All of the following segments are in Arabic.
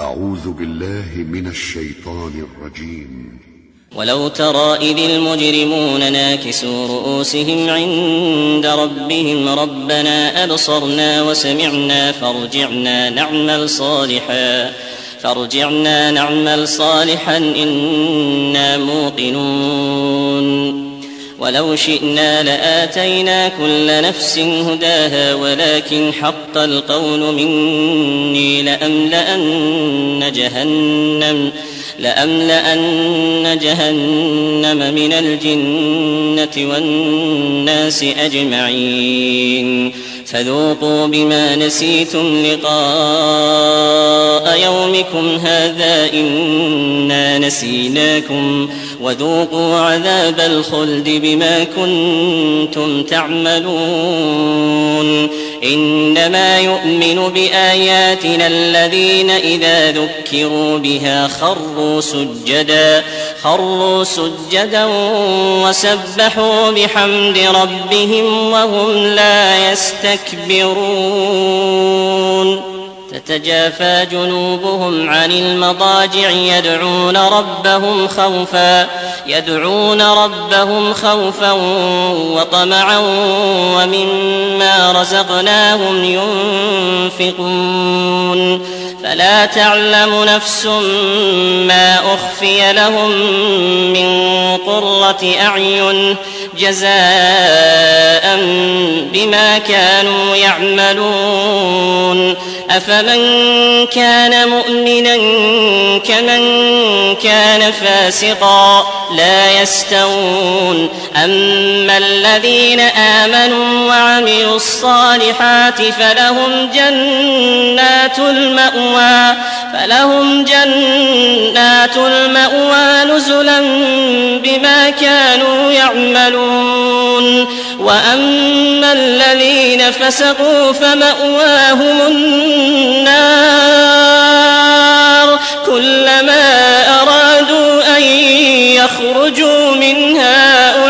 أعوذ بالله من الشيطان الرجيم. ولو ترى إذ المجرمون ناكسوا رؤوسهم عند ربهم ربنا أبصرنا وسمعنا فارجعنا نعمل صالحا إنا موقنون. ولو شئنا لآتينا كل نفس هداها ولكن حق القول مني لأملأن جهنم من الجنة والناس أجمعين. فذوقوا بما نسيتم لقاء يومكم هذا إنا نسيناكم وذوقوا عذاب الخلد بما كنتم تعملون. إنما يؤمن بآياتنا الذين إذا ذكروا بها خروا سجدا وسبحوا بحمد ربهم وهم لا يستكبرون. تتجافى جنوبهم عن المضاجع يدعون ربهم خوفا وطمعا ومما رزقناهم ينفقون. فلا تعلم نفس ما أخفي لهم من قرة أعين جزاء بما كانوا يعملون. أفمن كان مؤمنا كمن كان فاسقا لا يستوون. أما الذين آمنوا وعملوا الصالحات فلهم جنات المأوى نزلا بما كانوا يعملون. وأما الذين فسقوا فمأواهم النار كلما أرادوا أن يخرجوا منها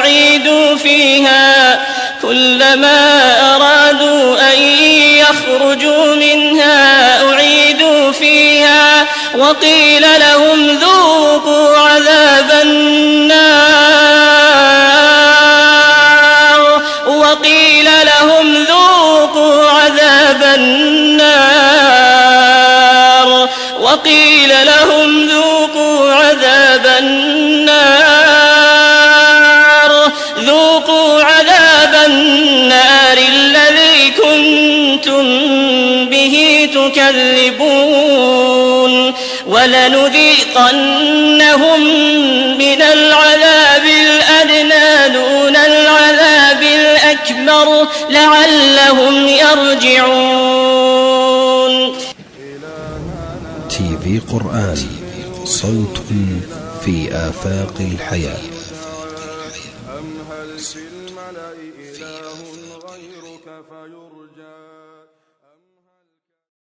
أعيدوا فيها وقيل لهم ذوقوا عذاب النار الذي كنتم به تكذبون. ولنذيقنهم من العذاب الأدنى دون العذاب الأكبر لعلهم يرجعون. تي في قرآن صوت في آفاق الحياة. أم هل في الملأ إله غيرك فيرجى